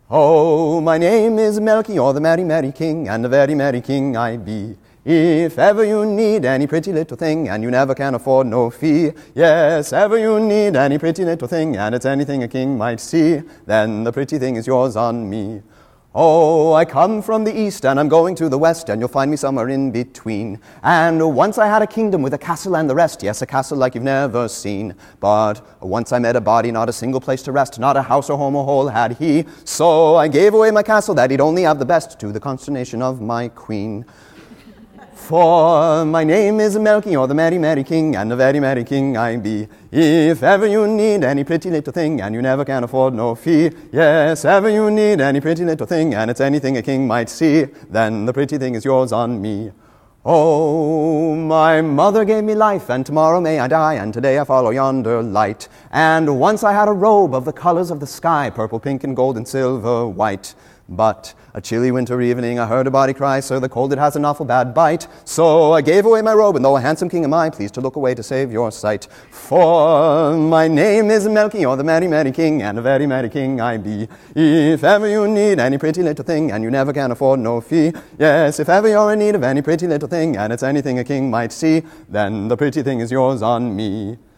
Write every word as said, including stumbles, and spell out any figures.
Oh, my name is Melchior, the merry, merry king, and a very merry king I be. If ever you need any pretty little thing, and you never can afford no fee, yes, ever you need any pretty little thing, and it's anything a king might see, then the pretty thing is yours on me. Oh, I come from the east, and I'm going to the west, and you'll find me somewhere in between. And once I had a kingdom with a castle and the rest, yes, a castle like you've never seen. But once I met a body, not a single place to rest, not a house or home or hole had he. So I gave away my castle that he'd only have the best, to the consternation of my queen. For my name is Melchior, the merry, merry king, and a very merry king I be. If ever you need any pretty little thing, and you never can afford no fee, yes, ever you need any pretty little thing, and it's anything a king might see, then the pretty thing is yours on me. Oh, my mother gave me life, and tomorrow may I die, and today I follow yonder light. And once I had a robe of the colors of the sky, purple, pink, and gold, and silver white. But a chilly winter evening I heard a body cry, "Sir, the cold it has an awful bad bite." So I gave away my robe, and though a handsome king am I, please to look away to save your sight. For my name is Melchior, the merry, merry king, and a very merry king I be. If ever you need any pretty little thing, and you never can afford no fee, yes, if ever you're in need of any pretty little thing, and it's anything a king might see, then the pretty thing is yours on me.